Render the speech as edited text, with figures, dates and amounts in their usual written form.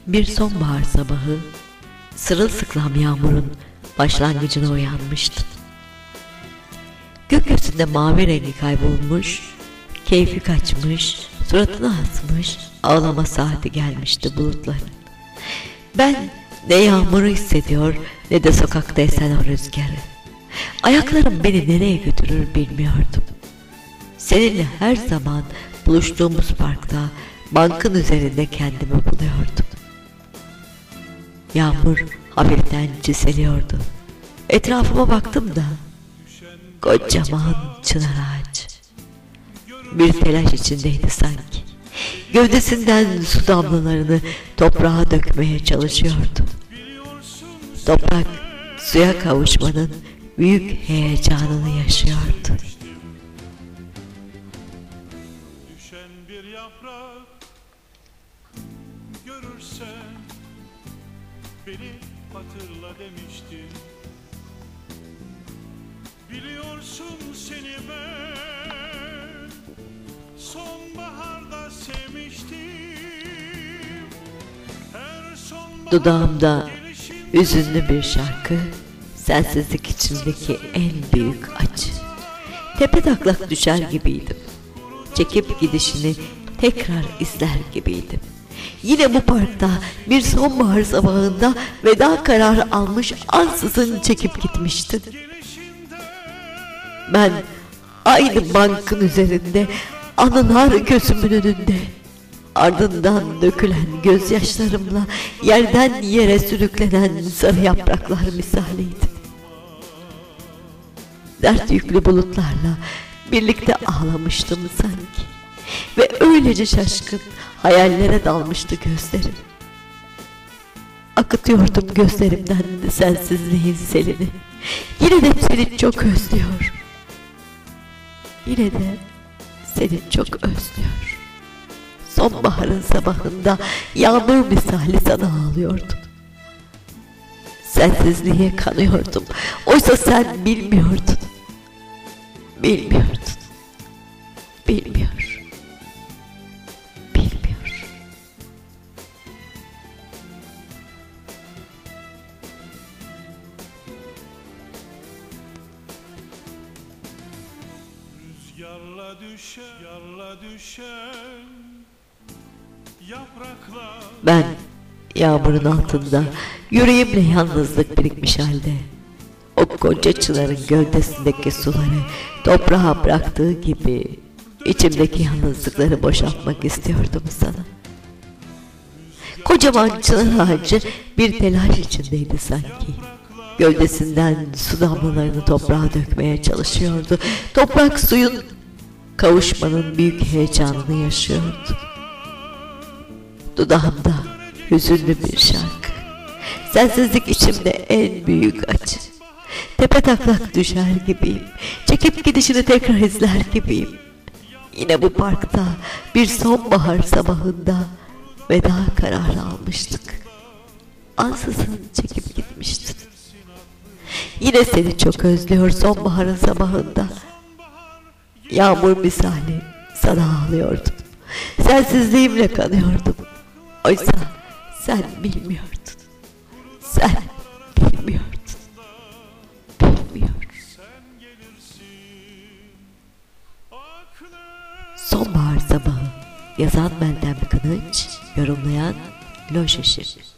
Bir sonbahar sabahı sırılsıklam yağmurun başlangıcına uyanmıştım. Gökyüzünde mavi rengi kaybolmuş, keyfi kaçmış, suratına asmış, ağlama saati gelmişti bulutların. Ben ne yağmuru hissediyor ne de sokakta esen o rüzgarı. Ayaklarım beni nereye götürür bilmiyordum. Seninle her zaman buluştuğumuz parkta, bankın üzerinde kendimi buluyordum. Yağmur hafiften çiseliyordu. Etrafıma baktım da kocaman çınar ağacı bir telaş içindeydi sanki. Gövdesinden su damlalarını toprağa dökmeye çalışıyordu. Toprak suya kavuşmanın büyük heyecanını yaşıyordu. Düşen bir yaprak görürsen beni hatırla demiştin. Biliyorsun seni ben sonbaharda sevmiştim. Her sonbahar Dudağımda hüzünlü bir şarkı, sensizlik içindeki en büyük acı. Tepetaklak düşer gibiydim. Çekip gidişini tekrar izler gibiydim. Yine bu parkta bir sonbahar sabahında veda kararı almış ansızın çekip gitmiştin. Ben aynı bankın üzerinde, anılar gözümün önünde, ardından dökülen gözyaşlarımla yerden yere sürüklenen sarı yapraklar misaliydim. Dert yüklü bulutlarla birlikte ağlamıştım sanki. Ve öylece şaşkın hayallere dalmıştı gözlerim. Akıtıyordum gözlerimden sensizliğin selini. Yine de seni çok özlüyor. Yine de seni çok özlüyor. Sonbaharın sabahında yağmur misali sana ağlıyordum. Sensizliğe kanıyordum. Oysa sen bilmiyordun. Bilmiyordun. Bilmiyor. Bilmiyor. Rüzgarla düşen yapraklar. Ben yağmurun altında yüreğimle yalnızlık birikmiş halde o koca çınarın gövdesindeki suları toprağa bıraktığı gibi içimdeki yalnızlıkları boşaltmak istiyordum sana. Kocaman çınar ağacı bir telaş içindeydi sanki. Gövdesinden su damlalarını toprağa dökmeye çalışıyordu. Toprak suyun kavuşmanın büyük heyecanını yaşıyordu. Dudağımda hüzünlü bir şarkı. Sensizlik içimde en büyük acı. Tepetaklak düşer gibiyim. Çekip gidişini tekrar izler gibiyim. Yine bu parkta bir sonbahar sabahında veda kararı almıştık. Ansızın çekip gitmiştin. Yine seni çok özlüyor sonbaharın sabahında. Yağmur misali sana ağlıyordum. Sensizliğimle kanıyordum. Oysa sen bilmiyordun. Sen bilmiyordun. Bilmiyor. Sonbahar sabahı. Yazan Meltem Kınıç, yorumlayan Loş Işık.